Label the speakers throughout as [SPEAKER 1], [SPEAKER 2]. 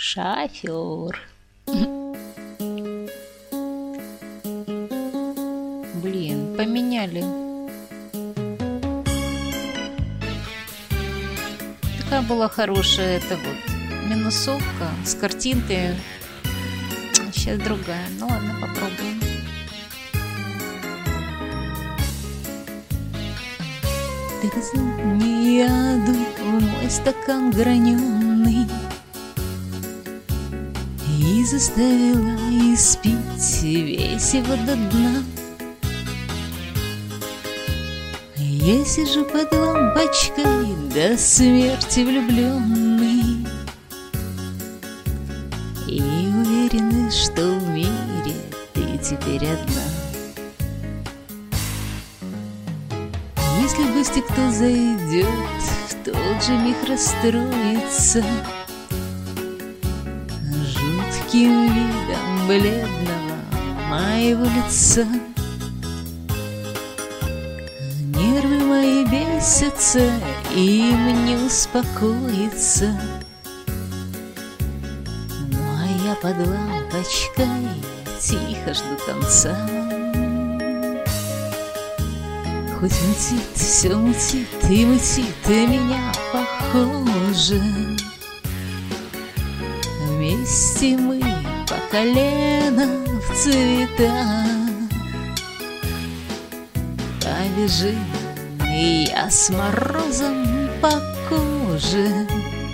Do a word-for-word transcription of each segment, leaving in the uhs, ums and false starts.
[SPEAKER 1] Шофер. Блин, поменяли. Такая была хорошая эта вот минусовка с картинкой. Сейчас другая. Ну ладно, попробуем. Не яду в мой стакан граненый и заставила испить весь его до дна. Я сижу под лампочкой до смерти влюбленный и уверена, что в мире ты теперь одна. Если в гости кто зайдет, в тот же миг расстроится жутким видом бледного моего лица. Нервы мои бесятся, им не успокоиться, ну а я под лампочкой тихо жду конца. Хоть мутит, все мутит и мутит, и меня похоже. Вместе мы по колено в цветах побежим, и я с морозом по коже,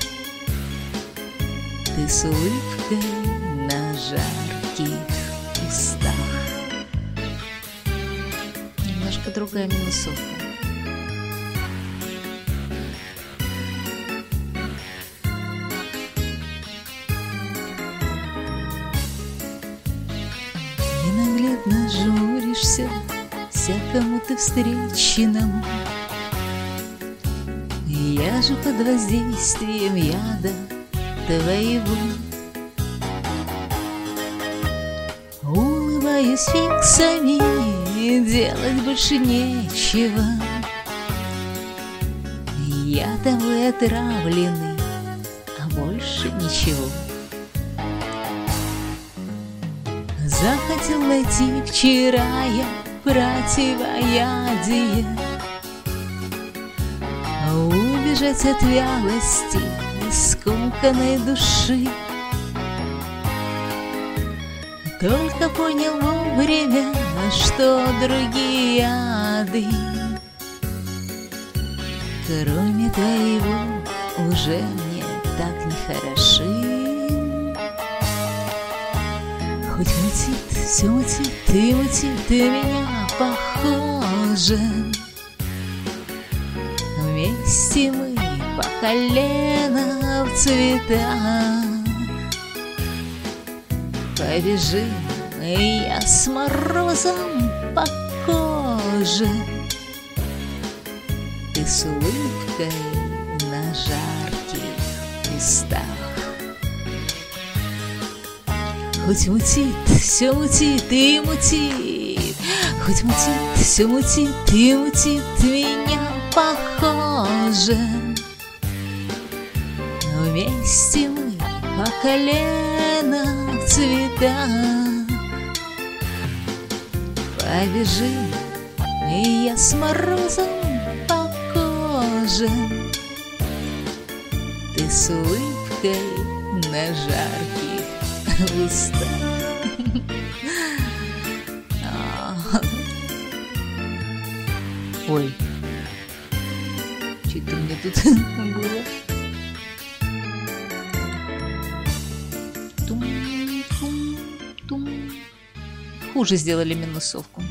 [SPEAKER 1] ты с улыбкой на жарких устах. Немножко другая минусовка. Ненаглядно жмуришься всякому ты встречному. Я же под воздействием яда твоего улыбаюсь фиксами, делать больше нечего. Я тобой отравленный, а больше ничего. Захотел найти вчера я противоядие, убежать от вялости скомканной души. Только понял вовремя, что другие яды, кроме твоего, уже мне так не хороши. Хоть мутит, все мутит, и мутит, и меня похоже. Вместе мы по колено в цветах побежим, и я с морозом по коже, ты с улыбкой на жарких устах. Хоть мутит, все мутит и мутит, хоть мутит, все мутит и мутит, меня похоже. Вместе мы по колено в цветах побежим, и я с морозом по коже, ты с улыбкой на жарких устах. Ой, что-то у меня тут было. Хуже сделали минусовку.